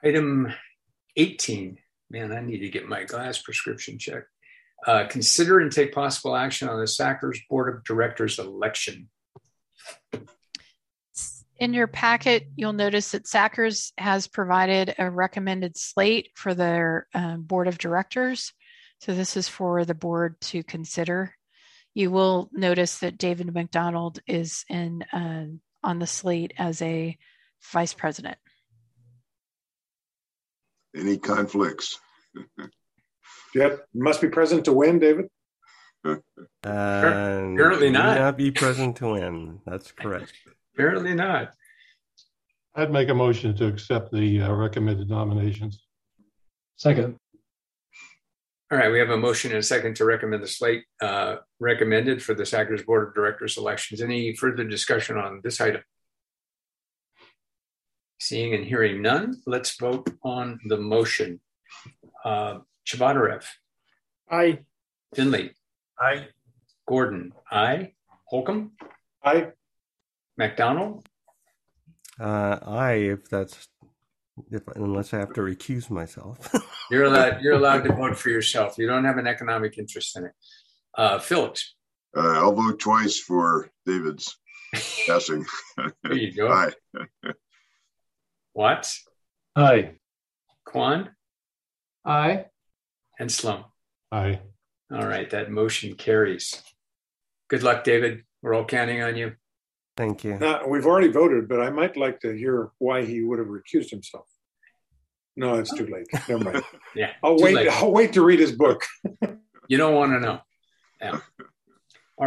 Item 18. Man, I need to get my glass prescription checked. Consider and take possible action on the SACRS Board of Directors election. In your packet, you'll notice that SACRS has provided a recommended slate for their Board of Directors. So this is for the board to consider. You will notice that David McDonald is on the slate as a vice president. Any conflicts? Yep, must be present to win, David. Apparently not. Not be present to win. That's correct. Apparently not. I'd make a motion to accept the recommended nominations. Second. All right, we have a motion and a second to recommend the slate recommended for the SACRS Board of Directors elections. Any further discussion on this item? Seeing and hearing none, let's vote on the motion. Chebotarev. Aye. Finley. Aye. Gordon. Aye. Holcomb. Aye. McDonald. Aye, unless I have to recuse myself. You're allowed to vote for yourself. You don't have an economic interest in it. Phillips. I'll vote twice for David's passing. There you go. Aye. Watts. Aye. Kwan. Aye. And Sloan. Aye. All right, that motion carries. Good luck, David. We're all counting on you. Thank you. Now, we've already voted, but I might like to hear why he would have recused himself. No, it's too late. Never mind. Yeah. I'll wait to read his book. You don't want to know. Yeah.